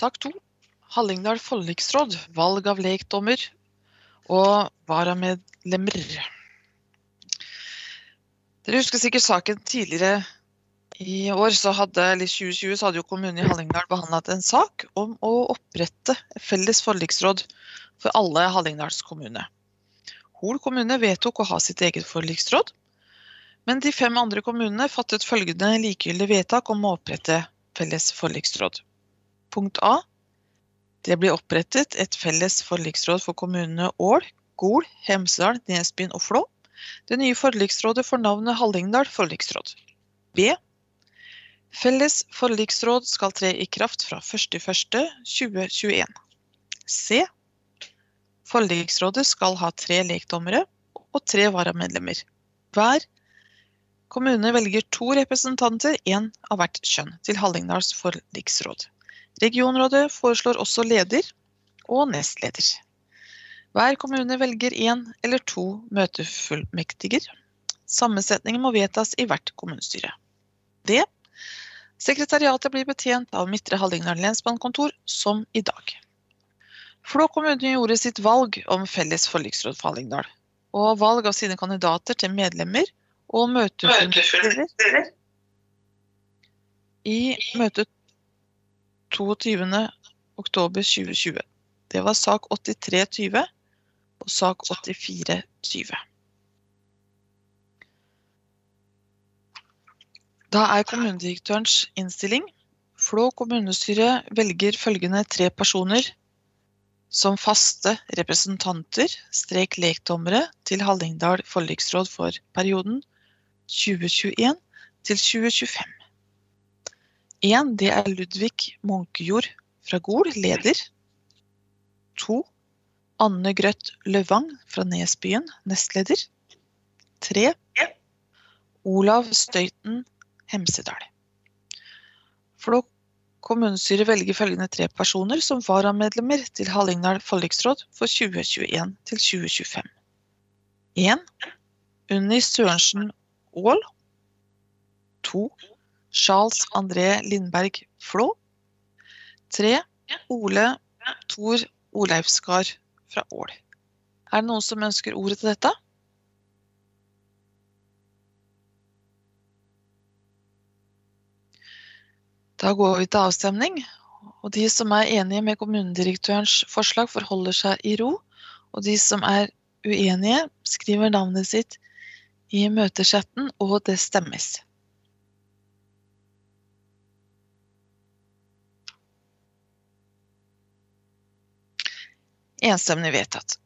Sak 2. Hallingdal forliksråd, valg av lekdommer og varamedlemmer. Dere husker sikkert saken tidligere i år, eller 2020, så hadde jo kommunen i Hallingdal behandlet en sak om å opprette felles forliksråd for alle Hallingdals kommune. Hol kommune vedtok å ha sitt eget forliksråd, men de 5 andre kommunene fattet følgende likegyldige vedtak om å opprette felles forliksråd. Punkt A. Det ble opprettet et felles forliksråd for kommunene Ål, Gol, Hemsedal, Nesbyen og Flå. Det nye forliksrådet får navnet Hallingdal forliksråd. B. Felles forliksråd skal tre i kraft fra 1.1.2021. C. Forliksrådet skal ha 3 lekdommere og 3 varamedlemmer. Hver kommune velger 2 representanter, 1 av hvert kjønn, til Hallingdals forliksråd. Regionrådet foreslår også leder og nestleder. Hver kommune velger 1 eller 2 møtefullmektiger. Sammensetningen må vedtas i hvert kommunestyre. D. Sekretariatet blir betjent av Midtre Hallingdal lensmannskontor som i dag. Flå kommune gjorde sitt valg om felles forliksråd for Hallingdal, og valg av sine kandidater til medlemmer og møtefullmektiger i møtet 22. oktober 2020. Det var sak 83-20 og sak 84-20. Da kommunedirektørens innstilling. Flå kommunestyre velger følgende 3 personer som faste representanter, lekdommere til Hallingdal forliksråd for perioden 2021 til 2025. 1. Det Ludvig Munkejord fra Gol, leder. 2. Anne Grøtt Løvang fra Nesbyen, nestleder. 3. Olav Støyten Hemsedal. Flå kommunestyre velger følgende 3 personer som varamedlemmer til Hallingdal forliksråd for 2021 til 2025. 1. Unni Sørensen Ål. 2. Charles André Lindberg Flå. 3. Ole Thor Oleifskar fra Ål. Det noen som ønsker ordet til dette? Da går vi til avstemning, og de som enige med kommunedirektørens forslag forholder seg i ro, og de som uenige skriver navnet sitt i møtechatten, og det stemmes. Enstemmig vedtatt.